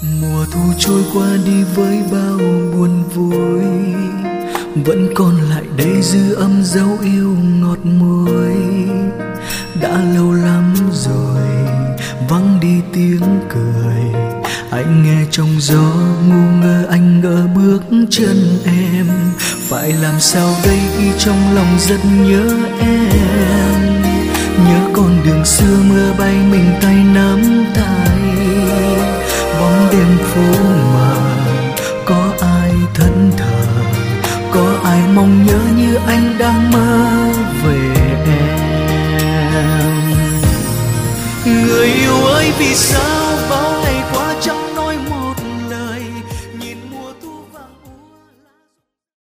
Mùa thu trôi qua đi với bao buồn vui, vẫn còn lại đây dư âm dấu yêu ngọt môi. Đã lâu lắm rồi vắng đi tiếng cười, anh nghe trong gió ngu ngơ anh ngỡ bước chân em. Phải làm sao đây khi trong lòng rất nhớ em, nhớ con đường xưa mưa bay mình tay nắm tay. Bóng đêm phố mà có ai thẫn thờ, có ai mong nhớ như anh đang mơ về em. Người yêu ơi vì sao